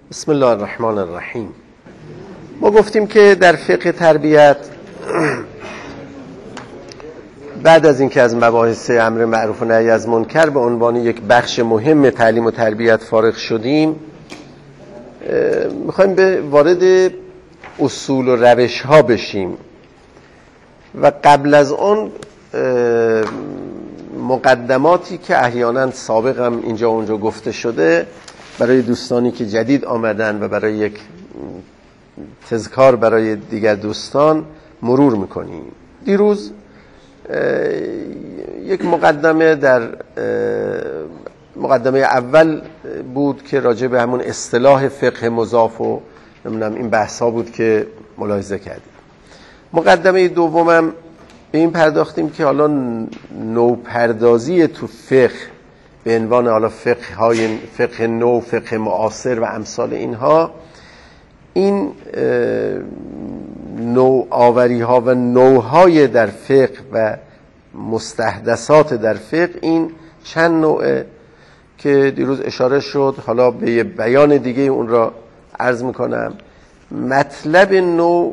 بسم الله الرحمن الرحیم. ما گفتیم که در فقه تربیت بعد از اینکه از مباحث امر معروف و نهی از منکر به عنوان یک بخش مهم تعلیم و تربیت فارغ شدیم، میخوایم به وارد اصول و روش ها بشیم و قبل از اون مقدماتی که احیانا سابق هم اینجا و اونجا گفته شده برای دوستانی که جدید آمدن و برای یک تذکار برای دیگر دوستان مرور میکنیم. دیروز یک مقدمه در مقدمه اول بود که راجع به همون اصطلاح فقه مضاف و نمیدونم این بحثا بود که ملاحظه کردیم. مقدمه دومم به این پرداختیم که حالا نوپردازی تو فقه به عنوان حالا فقه نو، فقه معاصر و امثال اینها، این نوآوری ها و نوهای در فقه و مستحدثات در فقه، این چند نوعه که دیروز اشاره شد. حالا به یه بیان دیگه اون را عرض میکنم. مطلب نو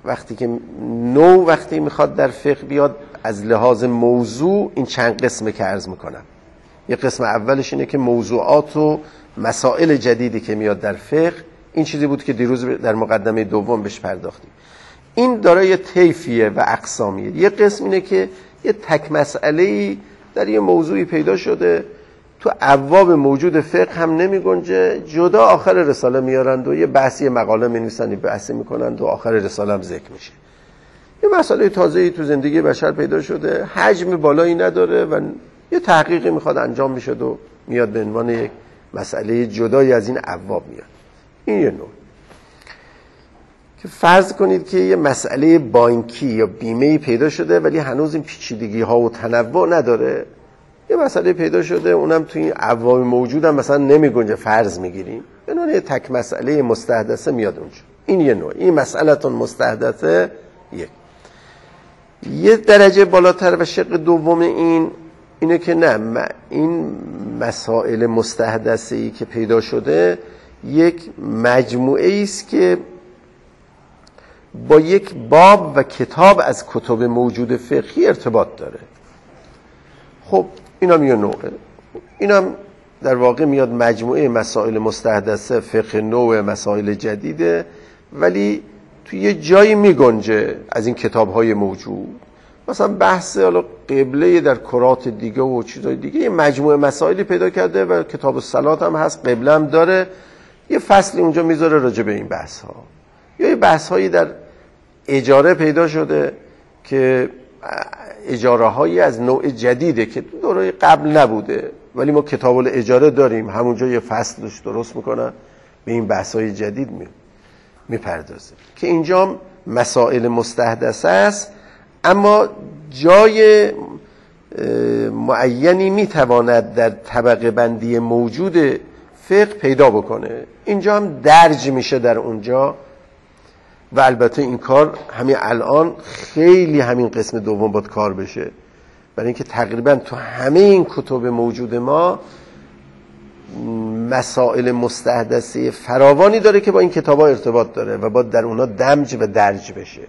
وقتی میخواد در فقه بیاد از لحاظ موضوع، این چند قسمه که عرض میکنم. یه قسم اولش اینه که موضوعات و مسائل جدیدی که میاد در فقه، این چیزی بود که دیروز در مقدمه دوم بهش پرداختیم. این دارای طیفیه و اقسامیه. یه قسم اینه که یه تک مسئله‌ای در یه موضوعی پیدا شده، تو ابواب موجود فقه هم نمی گنجه، جدا آخر رساله میارند و یه بحثی مقاله می نویسند، بحثی میکنند و آخر رساله هم ذکر میشه. یه مسئله تازه‌ای تو زندگی بشر پیدا شده، حجم بالایی نداره و یه تحقیقی میخواد انجام میشه و میاد به عنوان یک مسئله جدایی از این ابواب میاد. این یه نوع. که فرض کنید که یه مسئله بانکی یا بیمه‌ای پیدا شده ولی هنوز این پیچیدگی ها و تنوع نداره. یه مسئله پیدا شده، اونم توی این ابواب موجود هم مثلا نمی گنجه، فرض میگیریم به عنوان یه تک مسئله مستحدثه میاد اونجا. این یه نوع. این مسئله‌تون مستحدثه یه درجه بالاتر و شق دوم اینه که نه، این مسائل مستحدثه‌ای که پیدا شده یک مجموعه است که با یک باب و کتاب از کتب موجود فقهی ارتباط داره. خب اینم یه نوعه. اینم در واقع میاد مجموعه مسائل مستحدثه، فقه نوع، مسائل جدیده، ولی توی یه جایی میگنجه از این کتاب‌های موجود. مثلا بحث حالا قبله در کرات دیگه و چیزای دیگه، یه مجموعه مسائلی پیدا کرده و کتاب الصلات هم هست، قبله هم داره، یه فصلی اونجا میذاره راجع به این بحث ها. یا یه بحث هایی در اجاره پیدا شده که اجاره هایی از نوع جدیده که دوره قبل نبوده، ولی ما کتاب الاجاره داریم، همونجا یه فصلش درست میکنن به این بحث های جدید میپردازه که اینجا مسائل مستحدثه است، اما جای معینی میتواند در طبقه بندی موجود فقه پیدا بکنه. اینجا هم درج میشه در اونجا و البته این کار همین الان خیلی همین قسم دوم باید کار بشه، برای اینکه تقریبا تو همه این کتب موجود ما مسائل مستحدثه فراوانی داره که با این کتابا ارتباط داره و باید در اونا دمج و درج بشه.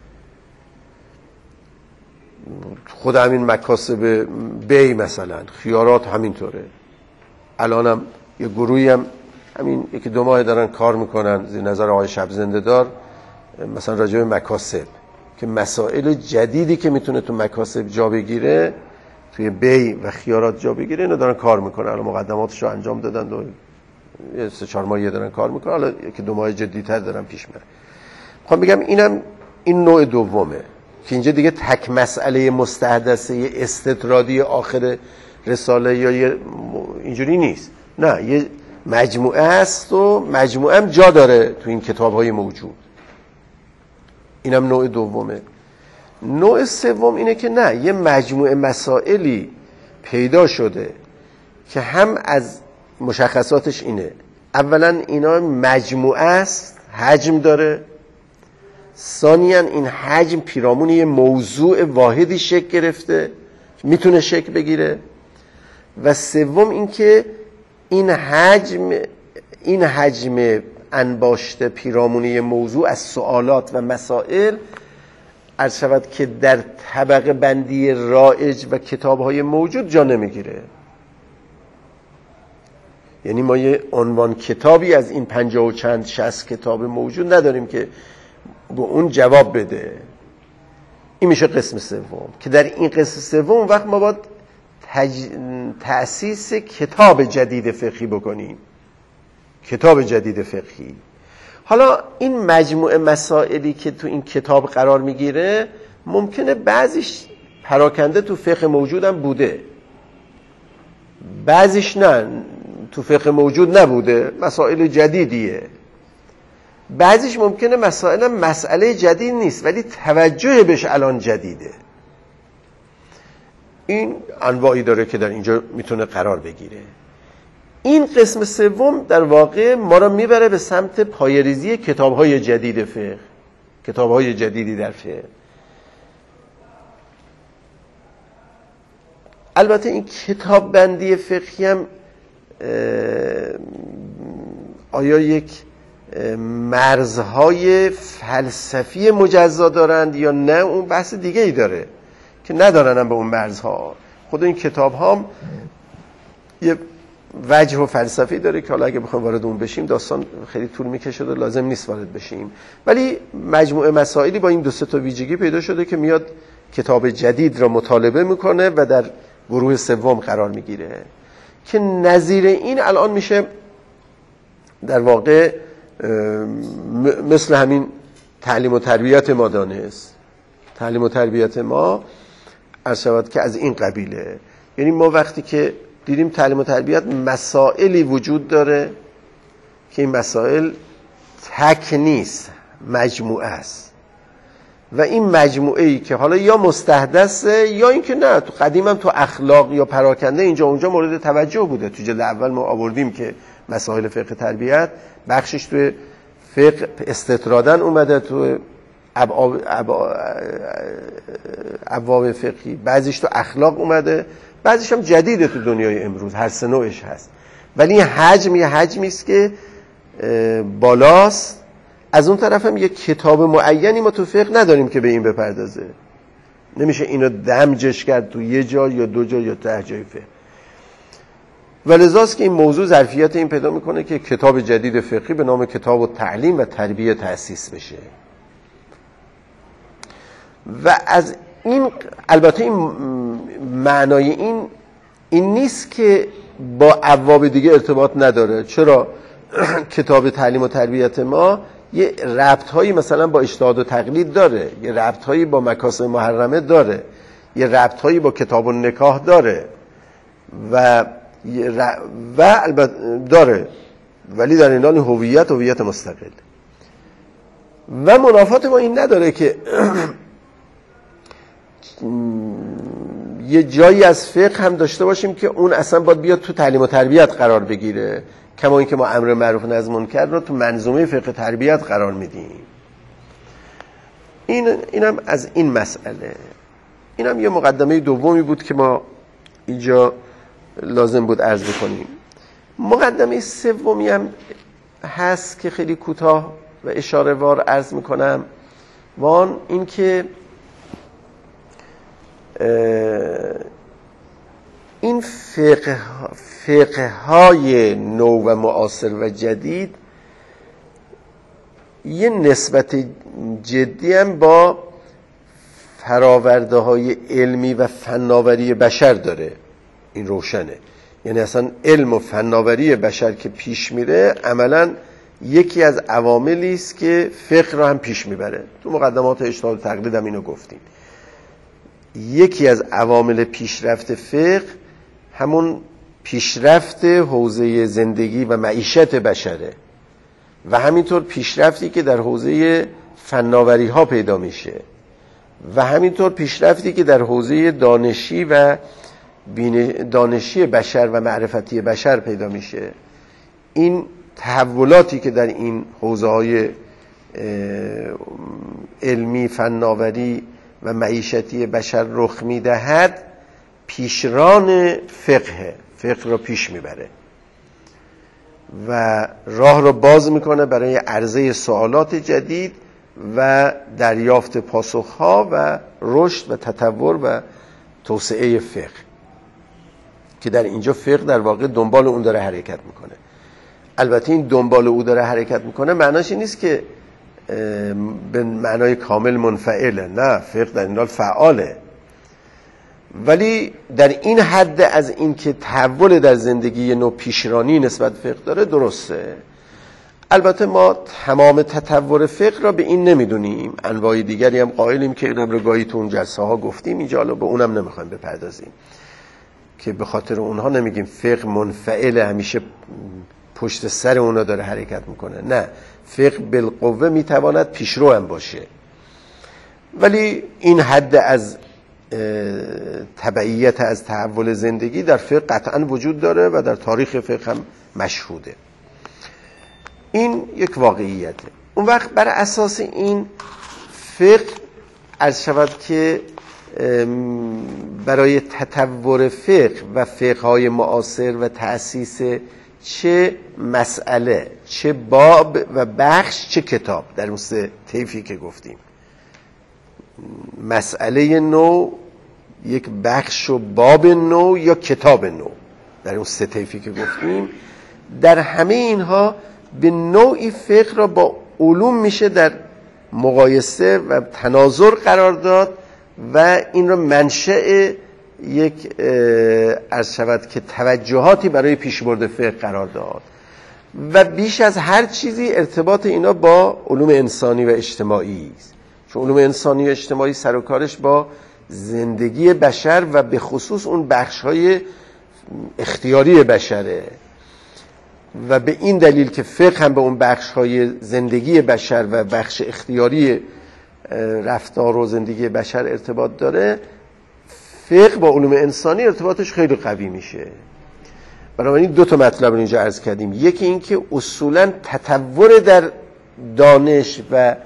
خود همین مکاسب بی مثلا خیارات همینطوره. الان هم یه گروهی هم همین یکی دو ماه دارن کار میکنن زیر نظر آقای شب زنده دار، مثلا راجع به مکاسب که مسائل جدیدی که میتونه تو مکاسب جا بگیره، توی بی و خیارات جا بگیره، اینو دارن کار میکنن. الان مقدماتشو انجام دادن و یه 3-4 ماهی دارن کار میکنن، حالا یکی 2 ماه جدی‌تر دارن پیش میرن. خب میگم اینم این نوع دومه که اینجا دیگه تک مسئله مستحدثه استطرادی آخر رساله یا اینجوری نیست، نه، یه مجموعه هست و مجموعه هم جا داره تو این کتاب‌های موجود. اینم نوع دومه. نوع سوم اینه که نه، یه مجموعه مسائلی پیدا شده که هم از مشخصاتش اینه، اولا اینا مجموعه است، حجم داره، ثانیاً این حجم پیرامون یه موضوع واحدی شکل گرفته، میتونه شکل بگیره، و سوم این که این حجم انباشته پیرامونی موضوع از سوالات و مسائل عرض شود که در طبقه بندی رایج و کتاب‌های موجود جا نمیگیره. یعنی ما یه عنوان کتابی از این 50 و چند 60 کتاب موجود نداریم که به اون جواب بده. این میشه قسم سوم که در این قسم سوم وقت ما باید تأسیس کتاب جدید فقهی بکنیم. کتاب جدید فقهی. حالا این مجموعه مسائلی که تو این کتاب قرار میگیره ممکنه بعضیش پراکنده تو فقه موجودم بوده، بعضیش نه، تو فقه موجود نبوده، مسائل جدیدیه. بعضیش ممکنه مسئله جدید نیست ولی توجه بهش الان جدیده. این انواعی داره که در اینجا میتونه قرار بگیره. این قسم سوم در واقع ما را میبره به سمت پایه‌ریزی کتاب‌های جدید فقه، کتاب‌های جدیدی در فقه. البته این کتاب بندی فقهی هم آیا یک مرزهای فلسفی مجزا دارند یا نه، اون بحث دیگه ای داره که ندارن هم به اون مرزها. خود این کتاب هم یه وجه و فلسفی داره که حالا اگه بخوایم وارد اون بشیم داستان خیلی طول میکشه و لازم نیست وارد بشیم، ولی مجموعه مسائلی با این 2-3 تا ویژگی پیدا شده که میاد کتاب جدید را مطالبه میکنه و در گروه سوم قرار میگیره که نظیر این الان میشه در واقع مثل همین تعلیم و تربیت ما دانست. تعلیم و تربیت ما عرض شود که از این قبیله. یعنی ما وقتی که دیدیم تعلیم و تربیت مسائلی وجود داره که این مسائل تک نیست، مجموعه است و این مجموعه ای که حالا یا مستحدثه یا اینکه نه، تو قدیم هم تو اخلاق یا پراکنده اینجا اونجا مورد توجه بوده. تو جلد اول ما آوردیم که مسائل فقه تربیت بخشش تو فقه استطرادن اومده، تو ابواب فقهی، بعضیش تو اخلاق اومده، بعضیش هم جدیده تو دنیای امروز، هر سه نوعش هست. ولی این حجم یه حجمی است که بالاست. از اون طرف هم یه کتاب معینی ما تو فقه نداریم که به این بپردازه. نمیشه اینو دمجش کرد تو یه جا یا 2 جا یا 10 جای فقه. ولذاست که این موضوع ظرفیت این پیدا میکنه که کتاب جدید فقهی به نام کتاب التعلیم و تربیه تأسیس بشه. و از این البته این معنای این نیست که با ابواب دیگه ارتباط نداره. چرا؟ کتاب تعلیم و تربیت ما یه ربط‌هایی مثلا با اجتهاد و تقلید داره، یه ربط‌هایی با مکاسب محرمه داره، یه ربط‌هایی با کتاب النکاح داره و البته داره، ولی در این حال هویت مستقل. و منافات ما این نداره که یه جایی از فقه هم داشته باشیم که اون اصلا باید بیاد تو تعلیم و تربیت قرار بگیره، کما اینکه ما امر معروف و نهی از منکر رو تو منظومه فقه تربیت قرار میدیم. اینم از این مسئله. اینم یه مقدمه دومی بود که ما اینجا لازم بود عرض بکنیم. مقدمه سومی هم هست که خیلی کوتاه و اشاره وار عرض میکنم، وان این که این فقه های نو و معاصر و جدید یه نسبت جدی هم با فراورده های علمی و فناوری بشر داره. این روشنه. یعنی اصلا علم و فناوری بشر که پیش میره عملا یکی از عواملی است که فقه را هم پیش میبره. تو مقدمات اجتهاد و تقلید هم اینو گفتیم. یکی از عوامل پیشرفت فقه همون پیشرفت حوزه زندگی و معیشت بشره و همینطور پیشرفتی که در حوزه فناوری ها پیدا میشه و همینطور پیشرفتی که در حوزه دانشی و دانشی بشر و معرفتی بشر پیدا میشه. این تحولاتی که در این حوزه های علمی، فناوری و معیشتی بشر رخ میدهد پیشران فقه را پیش میبره و راه را باز میکنه برای عرضه سوالات جدید و دریافت پاسخها و رشد و تطور و توسعه فقه، که در اینجا فقه در واقع دنبال اون داره حرکت میکنه. البته این دنبال او داره حرکت میکنه معناش این نیست که به معنای کامل منفعله، نه، فقه در این حال فعاله، ولی در این حد از این که تحول در زندگی نوع پیشرانی نسبت فقه داره درسته. البته ما تمام تطور فقه را به این نمیدونیم، انواع دیگری هم قائلیم که اینم رو گاهی تو اون جلسه ها گفتیم، اینجا حالا به اونم نمیخوایم بپردازیم که به خاطر اونها نمیگیم فقه منفعل همیشه پشت سر اونا داره حرکت میکنه، نه، فقه بالقوه میتواند پیشرو هم باشه، ولی این حد از تبعیت از تحول زندگی در فقه قطعا وجود داره و در تاریخ فقه هم مشهوده. این یک واقعیته. اون وقت بر اساس این فقه عرض شود که برای تطور فقه و فقه‌های معاصر و تأسیس چه مسئله، چه باب و بخش، چه کتاب، در اون سه طیفی که گفتیم، مسئله نو، یک بخش و باب نو یا کتاب نو، در اون سه طیفی که گفتیم، در همه اینها به نوعی فقه را با علوم میشه در مقایسه و تناظر قرار داد و این را منشأ یک عرض شود که توجهاتی برای پیشبرد فقه قرار داد و بیش از هر چیزی ارتباط اینا با علوم انسانی و اجتماعی است، چون علوم انسانی و اجتماعی سر و کارش با زندگی بشر و به خصوص اون بخش‌های اختیاری بشره و به این دلیل که فقه هم به اون بخش‌های زندگی بشر و بخش اختیاری رفتار و زندگی بشر ارتباط داره، فقه با علوم انسانی ارتباطش خیلی قوی میشه. بنابراین دو تا مطلب رو اینجا عرض کردیم، یکی این که اصولاً تطور در دانش و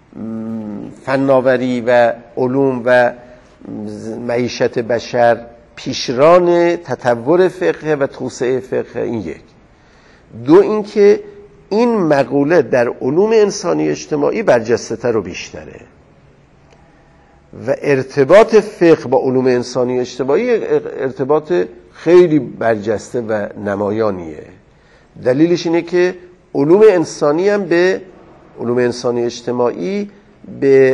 فناوری و علوم و معیشت بشر پیشران تطور فقه و توسعه فقه، این یک. دو این که این مقوله در علوم انسانی اجتماعی برجسته تر و بیشتره و ارتباط فقه با علوم انسانی اجتماعی ارتباط خیلی برجسته و نمایانیه. دلیلش اینه که علوم انسانی هم به علوم انسانی اجتماعی به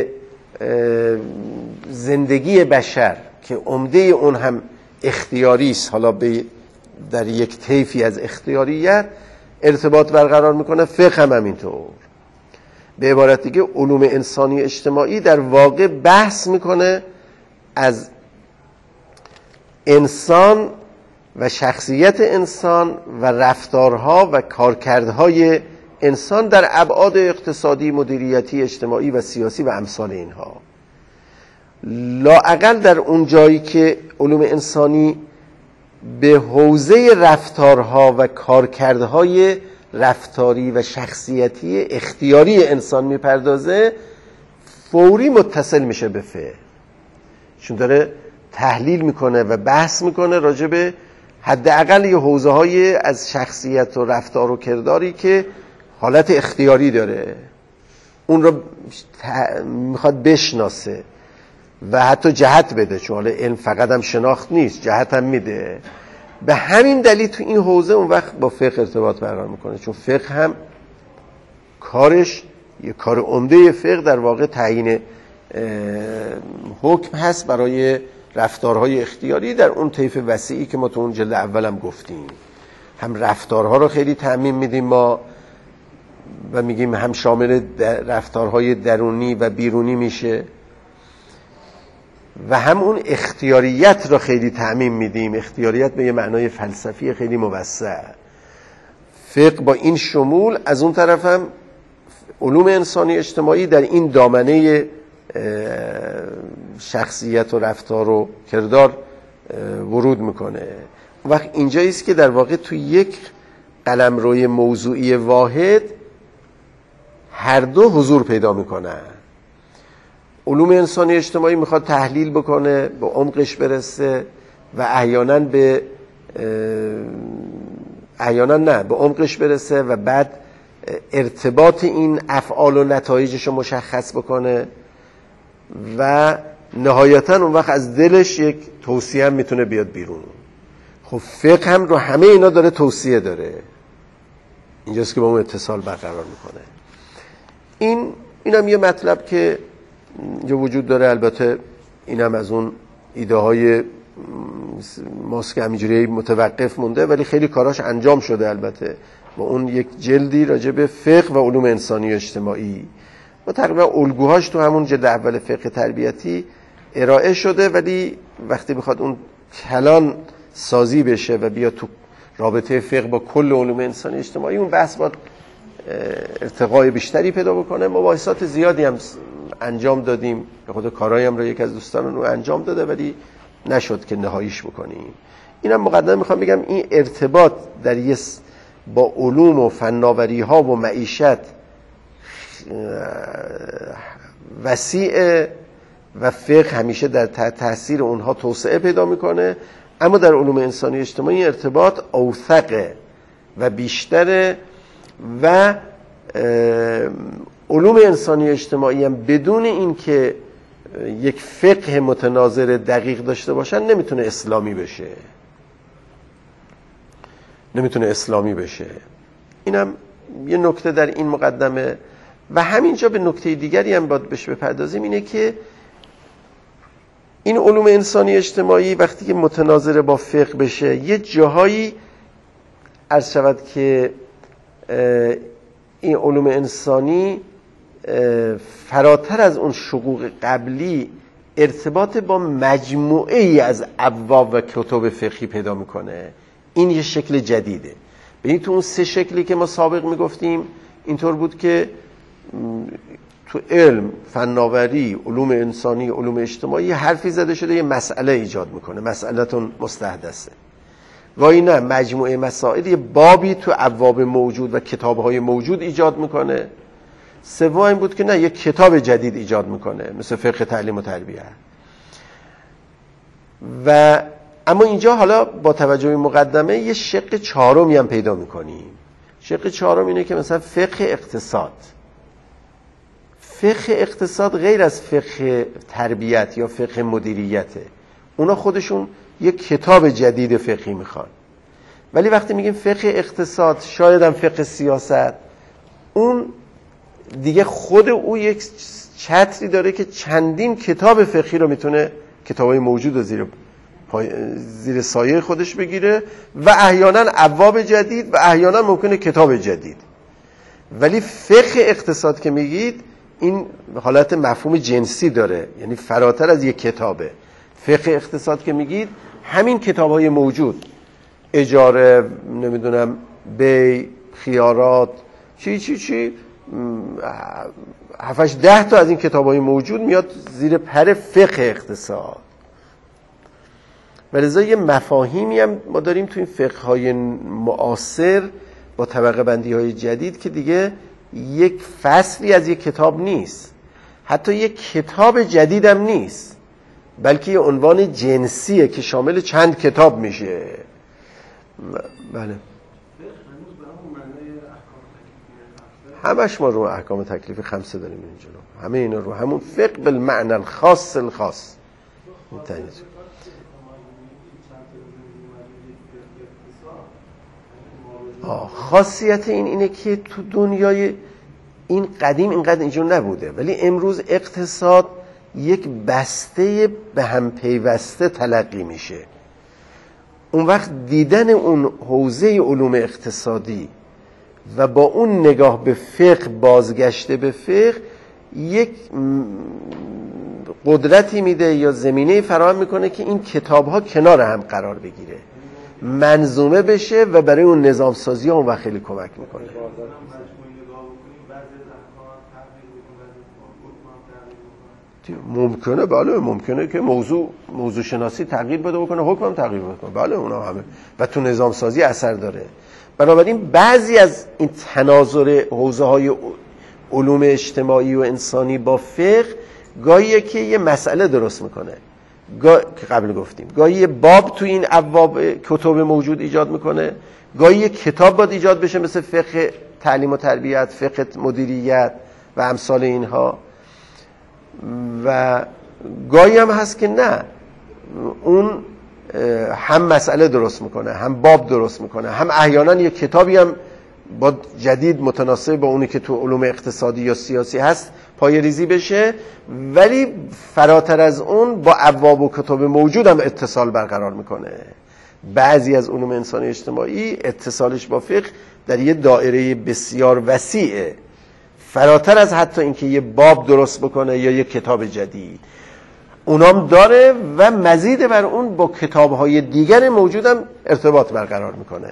زندگی بشر که عمده اون هم اختیاری است، حالا در یک طیفی از اختیاریت ارتباط برقرار میکنه، فقه هم همینطور. به عبارت دیگه علوم انسانی اجتماعی در واقع بحث میکنه از انسان و شخصیت انسان و رفتارها و کارکردهای انسان در ابعاد اقتصادی، مدیریتی، اجتماعی و سیاسی و امثال اینها. لااقل در اون جایی که علوم انسانی به حوزه رفتارها و کارکردهای رفتاری و شخصیتی اختیاری انسان میپردازه، فوری متصل میشه به فقه، چون داره تحلیل میکنه و بحث میکنه راجع به حداقل یه حوزه های از شخصیت و رفتار و کرداری که حالت اختیاری داره، اون رو میخواد بشناسه و حتی جهت بده، چون حالا علم فقط هم شناخت نیست، جهت هم میده. به همین دلیل تو این حوزه اون وقت با فقه ارتباط برقرار میکنه، چون فقه هم کارش، یه کار عمده فقه در واقع تعیین حکم هست برای رفتارهای اختیاری در اون طیف وسیعی که ما تو اون جلد اولم گفتیم. هم رفتارها رو خیلی تعمیم میدیم ما و میگیم هم شامل رفتارهای درونی و بیرونی میشه و هم اون اختیاریت رو خیلی تعمیم میدیم، اختیاریت به یه معنای فلسفی خیلی موسع. فقه با این شمول، از اون طرف هم علوم انسانی اجتماعی در این دامنه شخصیت و رفتار و کردار ورود میکنه. وقت اینجاییست که در واقع تو یک قلمروی موضوعی واحد هر دو حضور پیدا میکنن. علوم انسانی اجتماعی میخواد تحلیل بکنه، به عمقش برسه و احیانا به احیانا نه به عمقش برسه و بعد ارتباط این افعال و نتایجش رو مشخص بکنه و نهایتا اون وقت از دلش یک توصیه هم میتونه بیاد بیرون. خب فقه هم رو همه اینا داره توصیه داره، اینجاست که با اون اتصال برقرار میکنه. اینم یه مطلب که اینجا وجود داره. البته اینم از اون ایده های ماست که همینجوری متوقف مونده، ولی خیلی کاراش انجام شده. البته با اون یک جلدی راجع به فقه و علوم انسانی و اجتماعی و تقریبا الگوهاش تو همون جلد اول فقه تربیتی ارائه شده، ولی وقتی بخواد اون کلان سازی بشه و بیا تو رابطه فقه با کل علوم انسانی اجتماعی، اون بحث باید ارتقای بیشتری پیدا بکنه. مباحثات زیادی هم انجام دادیم، به خود کارایی هم رو یک از دوستان رو انجام داده، ولی نشد که نهاییش بکنیم. اینم مقدمه میخوام بگم این ارتباط در با علوم و فناوری ها و معیشت وسیع و فقه همیشه در تاثیر اونها توسعه پیدا میکنه، اما در علوم انسانی اجتماعی ارتباط اوثقه و بیشتره و علوم انسانی اجتماعی هم بدون این که یک فقه متناظر دقیق داشته باشن نمیتونه اسلامی بشه. اینم یه نکته در این مقدمه. و همینجا به نکته دیگری هم باید بهش بپردازیم، اینه که این علوم انسانی اجتماعی وقتی که متناظر با فقه بشه یه جاهایی عرض شود که این علوم انسانی فراتر از اون شقوق قبلی ارتباط با مجموعه ای از ابواب و کتب فقهی پیدا میکنه. این یه شکل جدیده. ببینید تو اون سه شکلی که ما سابق میگفتیم اینطور بود که تو علم، فناوری، علوم انسانی، علوم اجتماعی حرفی زده شده یه مسئله ایجاد میکنه، مسئله‌تون مستحدثه. و اینا مجموعه مسائل یه بابی تو ابواب موجود و کتاب‌های موجود ایجاد میکنه. سوم این بود که نه، یک کتاب جدید ایجاد میکنه مثل فقه تعلیم و تربیت. و اما اینجا حالا با توجه به مقدمه یه شق چهارمی هم پیدا میکنیم. شق چهارم اینه که مثلا فقه اقتصاد. فقه اقتصاد غیر از فقه تربیت یا فقه مدیریته. اونا خودشون یک کتاب جدید فقهی میخوان. ولی وقتی میگیم فقه اقتصاد، شاید هم فقه سیاست، اون دیگه خود او یک چتری داره که چندین کتاب فقهی رو میتونه، کتابای موجود رو زیر سایه خودش بگیره و احیانا ابواب جدید و احیانا ممکنه کتاب جدید. ولی فقه اقتصاد که میگید این حالت مفهوم جنسی داره، یعنی فراتر از یک کتابه. فقه اقتصاد که میگید همین کتاب‌های موجود، اجاره، نمیدونم بیع، خیارات، چی 7-8-10 تا از این کتاب‌های موجود میاد زیر پر فقه اقتصاد. ولذا یه مفاهیمی هم ما داریم تو این فقه‌های معاصر با طبقه بندی‌های جدید که دیگه یک فصلی از یک کتاب نیست، حتی یک کتاب جدید هم نیست، بلکه یه عنوان جنسیه که شامل چند کتاب میشه. بله، همش ما رو احکام تکلیفی 5 داریم اینجا، همه اینا رو همون فقه بالمعنى الخاص الخاص. خاصیت اینه که تو دنیای این قدیم اینقدر اینجور نبوده، ولی امروز اقتصاد یک بسته به هم پیوسته تلقی میشه. اون وقت دیدن اون حوزه علوم اقتصادی و با اون نگاه به فقه، بازگشته به فقه، یک قدرتی میده یا زمینه فراهم میکنه که این کتاب‌ها کنار هم قرار بگیره، منظومه بشه و برای اون نظام سازی ها اون وقت خیلی کمک میکنه. ممکنه، بله، ممکنه که موضوع شناسی تغییر بده بکنه، حکم هم تغییر بکنه، بله، اونا همه و تو نظام سازی اثر داره. بنابراین بعضی از این تناظر حوزه های علوم اجتماعی و انسانی با فقه گاهیه که یه مسئله درست میکنه. که قبل گفتیم گاهی یه باب تو این ابواب کتب موجود ایجاد میکنه، گاهی یه کتاب باید ایجاد بشه مثل فقه تعلیم و تربیت، فقه مدیریت و امثال اینها، و گاهی هم هست که نه، اون هم مسئله درست میکنه، هم باب درست میکنه، هم احیانا یه کتابی هم با جدید متناسب با اونی که تو علوم اقتصادی یا سیاسی هست پای ریزی بشه، ولی فراتر از اون با ابواب و کتب موجود هم اتصال برقرار میکنه. بعضی از علوم انسانی اجتماعی اتصالش با فقه در یه دایره بسیار وسیعه، فراتر از حتی اینکه یه باب درست بکنه یا یه کتاب جدید، اونام داره و مزید بر اون با کتاب‌های دیگر موجود هم ارتباط برقرار میکنه.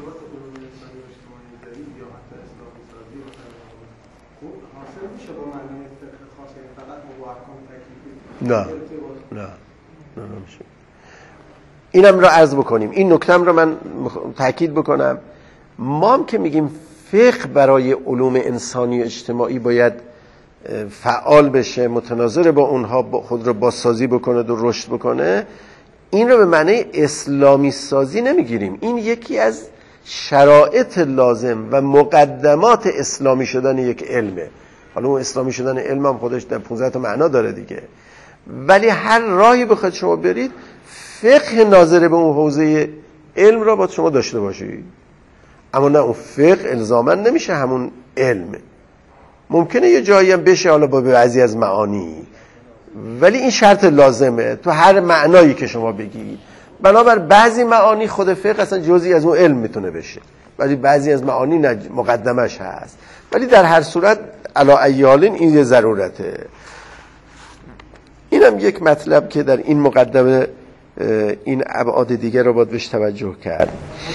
نه نمیشه. اینم را عرض بکنیم، این نکتم را من تاکید بکنم. ما هم که میگیم فقه برای علوم انسانی و اجتماعی باید فعال بشه، متناظر با اونها خود را بازسازی بکنه و رشد بکنه، این رو به معنی اسلامی سازی نمیگیریم. این یکی از شرایط لازم و مقدمات اسلامی شدن یک علمه. حالا اون اسلامی شدن علم هم خودش در 15 تا معنا داره دیگه، ولی هر راهی بخواید شما برید فقه ناظر به اون حوزه علم را باید شما داشته باشید. اما نه، اون فقه الزاما نمیشه همون علم، ممکنه یه جایی هم بشه حالا با بعضی از معانی، ولی این شرط لازمه تو هر معنایی که شما بگید. بنابر بعضی معانی خود فقه اصلا جزئی از اون علم میتونه بشه، ولی بعضی از معانی مقدمش هست. ولی در هر صورت علی ای حال این یه ضرورته. اینم یک مطلب که در این مقدمه این ابعاد دیگر رو باید بهش توجه کرد.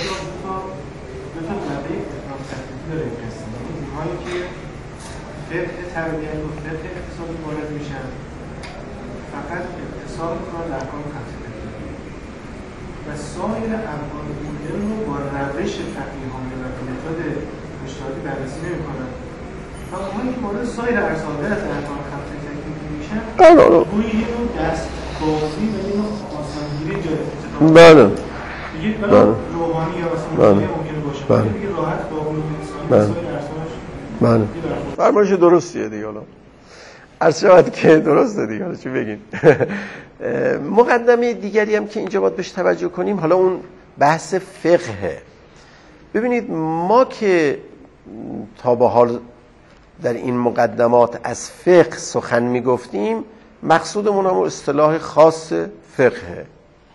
فقه تربیت و فقه اقتصادی وارد میشن، فقط اقتصاد میکنن در احکام خمسه و سایر ابعاد این علم رو با روش فقیهانه و متد اجتهادی بررسی نمیکنن و اونهایی که وارد سایر ارزاده از احکام خمسه تکلیف میشن گویی یه نوع دست بازی و یه نوع آسانگیری جای اتفاق دیگه بلا روحانی یا واسه ممکنه باشه، دیگه راحت با علوم انسانی سایر ارزادش فرمایش درستیه دیگه. حالا عرض شود که درسته دیگه، حالا چی بگیم. مقدمه دیگری هم که اینجا باید بهش توجه کنیم، حالا اون بحث فقه. ببینید ما که تا به حال در این مقدمات از فقه سخن میگفتیم، مقصودمون هم اصطلاح خاص فقه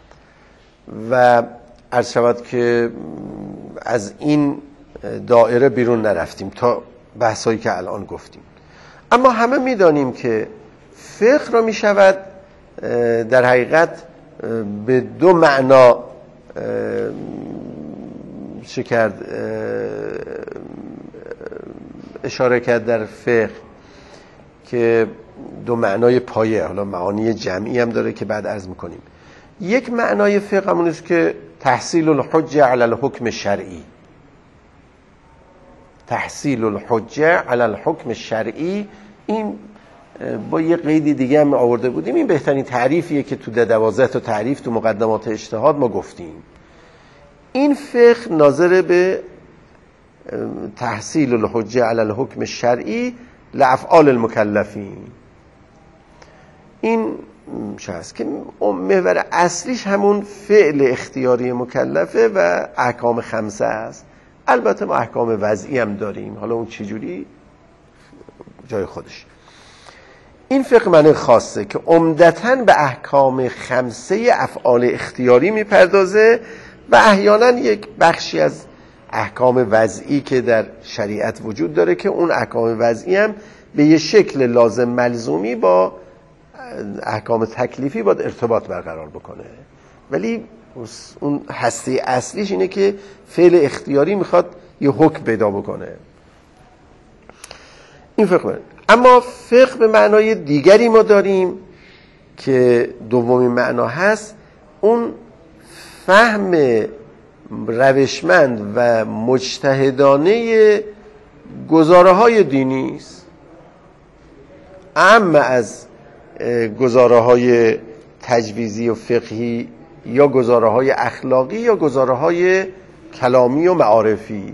و عرض شود که از این دایره بیرون نرفتیم تا بحثایی که الان گفتیم. اما همه میدانیم که فقه را میشود در حقیقت به دو معنا اشاره کرد در فقه که دو معنای پایه، حالا معانی جمعی هم داره که بعد عرض میکنیم. یک معنای فقه همون است که تحصیل الحجه علی الحکم الشرعی، تحصیل الحجه علی الحکم الشرعی. این با یه قیدی دیگه هم آورده بودیم، این بهترین تعریفیه که تو 12 تا تعریف تو مقدمات اجتهاد ما گفتیم. این فقه ناظر به تحصیل الحجه علی الحکم الشرعی لافعال المکلفین. این چه هست که محور اصلیش همون فعل اختیاری مکلفه و احکام خمسه است. البته ما احکام وضعی هم داریم، حالا اون چجوری جای خودش. این فقه معنی خاصه که عمدتاً به احکام خمسه افعال اختیاری میپردازه و احیانا یک بخشی از احکام وضعی که در شریعت وجود داره که اون احکام وضعی هم به یه شکل لازم ملزومی با احکام تکلیفی باید ارتباط برقرار بکنه، ولی اون هسته اصلیش اینه که فعل اختیاری میخواد یه حکم پیدا بکنه. این فقه. اما فقه به معنای دیگری ما داریم که دومین معنا هست، اون فهم روشمند و مجتهدانه گزاره های دینی است، اما از گزاره های تجویزی و فقهی یا گزاره‌های اخلاقی یا گزاره‌های کلامی و معارفی.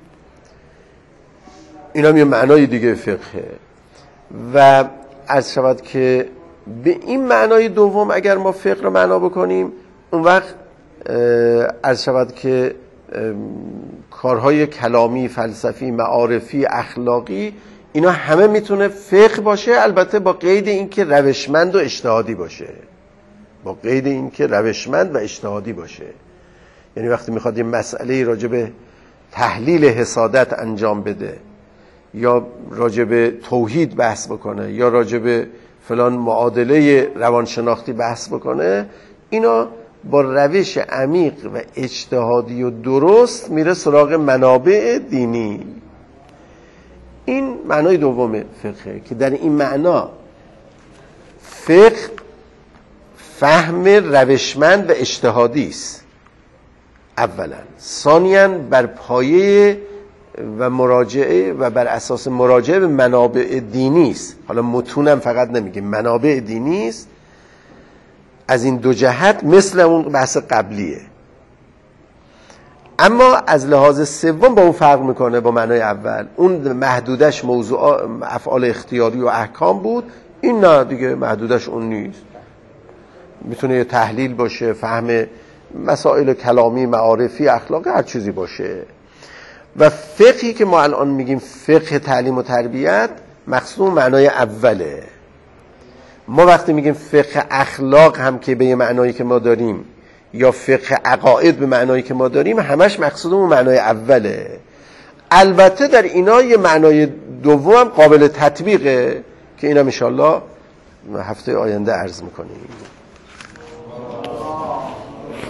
این هم یه معنای دیگه فقهه. و عرض شود که به این معنای دوم اگر ما فقه رو معنا بکنیم، اون وقت عرض شود که کارهای کلامی، فلسفی، معارفی، اخلاقی، اینا همه میتونه فقه باشه، البته با قید این که روشمند و اجتهادی باشه. با قید این که روشمند و اجتهادی باشه. یعنی وقتی میخواد یه مسئله راجع به تحلیل حسادت انجام بده، یا راجع به توحید بحث بکنه، یا راجع به فلان معادله روانشناختی بحث بکنه، اینا با روش عمیق و اجتهادی و درست میره سراغ منابع دینی. این معنای دوم فقه، که در این معنا فقه فهم روشمند و اجتهادی است اولا. ثانیاً بر پایه و مراجعه و بر اساس مراجعه به منابع دینی است. حالا متونم فقط نمیگه، منابع دینی است. از این دو جهت مثل اون بحث قبلیه. اما از لحاظ سوم با اون فرق میکنه با معنای اول. اون محدودش موضوع افعال اختیاری و احکام بود، این نه دیگه، محدودش اون نیست. میتونه یه تحلیل باشه، فهم مسائل کلامی، معارفی، اخلاقی، هر چیزی باشه. و فقهی که ما الان میگیم فقه تعلیم و تربیت، مقصود معنای اوله. ما وقتی میگیم فقه اخلاق هم که به معنایی که ما داریم، یا فقه عقاید به معنایی که ما داریم، همش مقصودمون معنای اوله. البته در اینا یه معنای دوم هم قابل تطبیقه که اینم انشالله هفته آینده عرض میکنیم.